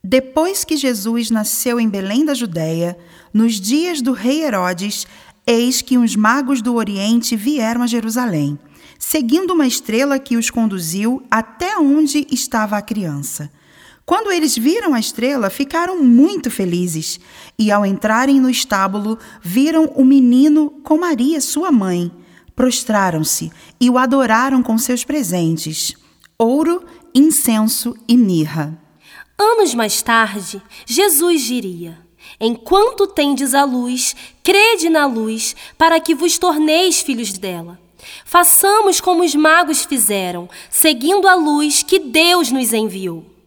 Depois que Jesus nasceu em Belém da Judéia, nos dias do rei Herodes, eis que uns magos do Oriente vieram a Jerusalém, seguindo uma estrela que os conduziu até onde estava a criança. Quando eles viram a estrela, ficaram muito felizes e, ao entrarem no estábulo, viram o menino com Maria, sua mãe. Prostraram-se e o adoraram com seus presentes: ouro, incenso e mirra. Anos mais tarde, Jesus diria: enquanto tendes a luz, crede na luz, para que vos torneis filhos dela. Façamos como os magos fizeram, seguindo a luz que Deus nos enviou.